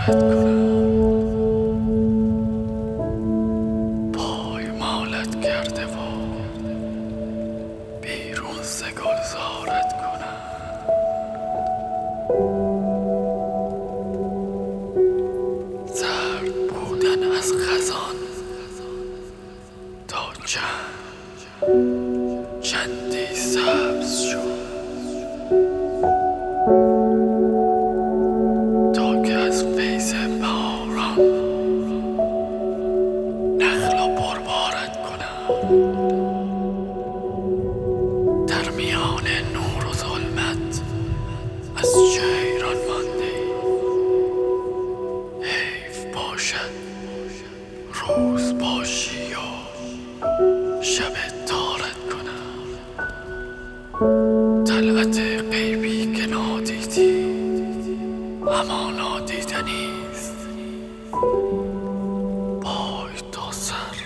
دیدارت کنم، پای مالت کرده و بیرون ز گلزارت کنم. زرد بودن از خزان تا چندی سبز شد، تا که از فیض بهاران نخل و پربارت کنم. در میان نور و ظلمت از چه حیران ماندی، حیف باشد روز باشی و شب تارت کنم. طلعت غیبی که نادیدی همان نادیدنیست، پای تا سر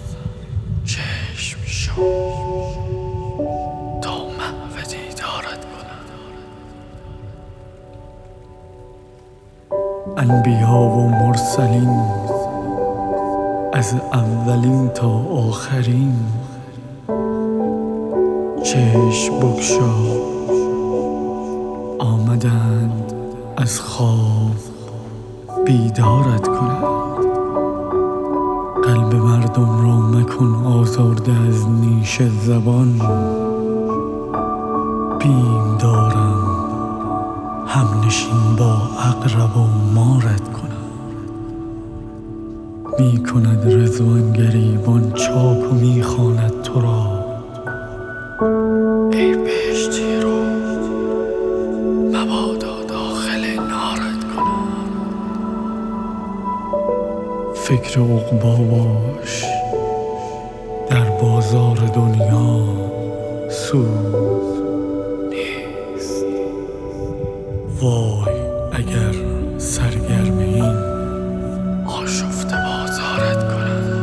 چشم شو تا محو دیدارت کنم. انبیا و مرسلین از اولین تا آخرین چشم بگشا آمدند از خواب بیدارت کنند. قلب مردم را مکن آزرده از نیش زبان، بیم دارم همنشین با عقرب و مارت کنم. می کند رضوان گریبان چاک و می خواند تو را، ای بهشتی رو مبادا داخل نارت کنم. فکر عقبا باش در بازار دنیا سود نیست. وای اگر سرگرم این آشفته بازارت کنم.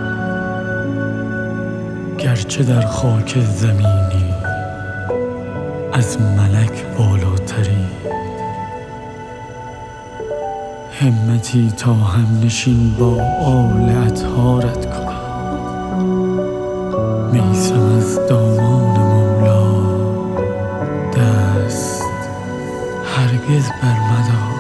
گرچه در خاک زمینی از ملک بالاتری، همتی تا همنشین با آل اطهارت کنم. میسم از دامان مولا دست هرگز بر مدار.